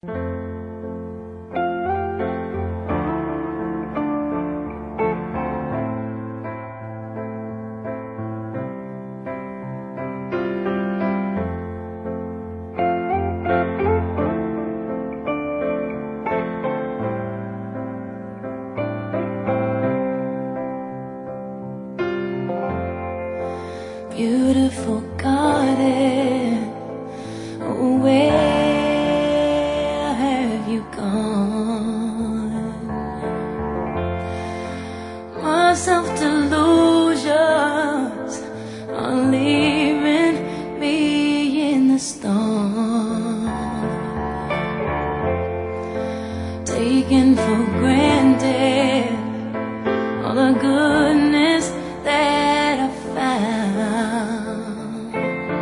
Beautiful garden, where have you gone? My self-delusions are leaving me in the storm, taken for granted all the goodness that I found.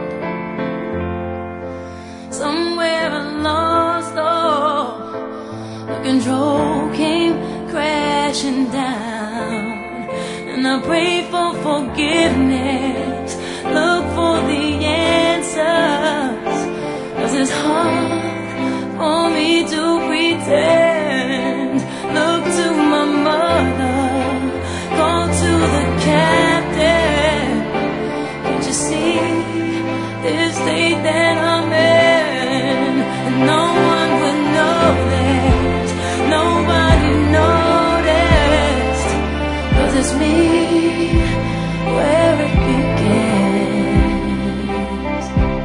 Somewhere along, the control came crashing down, and I pray for forgiveness, look for the answers, 'cause it's hard for me to pretend. Look to my mother, call to the captain. Can't you see this state that I'm in? And no one would know this, nobody noticed, 'cause it's me where it begins.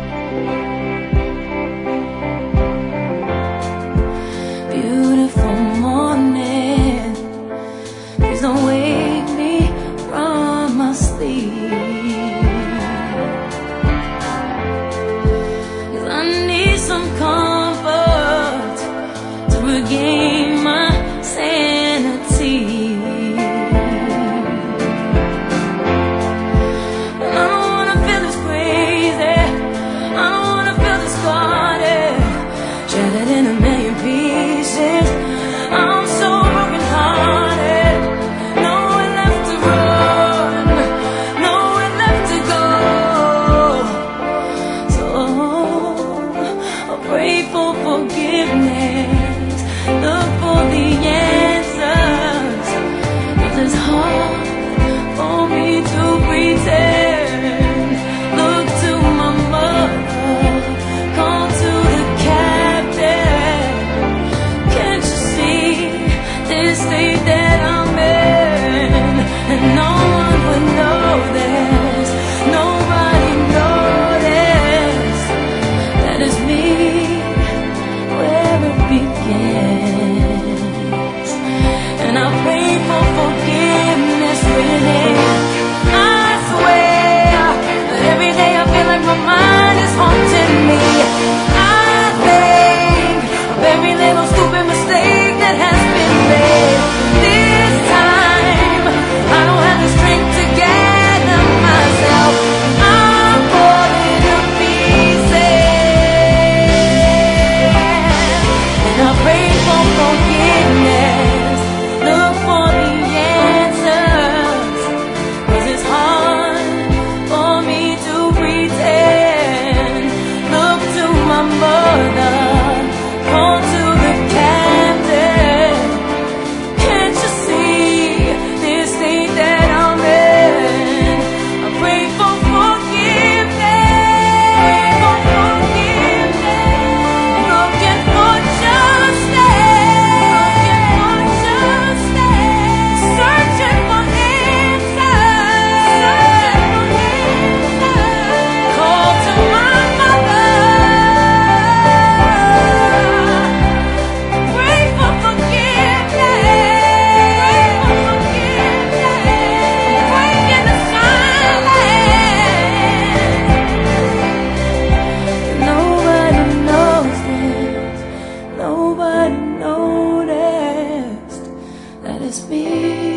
Beautiful morning, please don't wake me from my sleep, 'cause I need some comfort to regain my sanity. And I don't wanna feel this crazy, I don't wanna feel this guarded, shattered in a million pieces. I'm so broken hearted, nowhere left to run, nowhere left to go. So I pray for forgiveness, look for the answers, 'cause it's hard for me to pretend. Look to my mother, call to the captain. Can't you see this state that I'm in? And no one would know this, nobody noticed, that is me where it begins. And I pray for forgiveness really. I swear that every day I feel like my mind is haunting me. I think of every little stupid mistake that has been made. This time I don't have the strength to gather myself, I'm falling to pieces. And I pray for forgiveness, look for the answers, 'cause it's hard for me to pretend. Look to my mother, call to the captain. Can't you see this state that I'm in? I pray for forgiveness, looking for justice, searching for answers, call to my mother, pray for forgiveness, break in the silence. Nobody knows this, nobody noticed, that it's me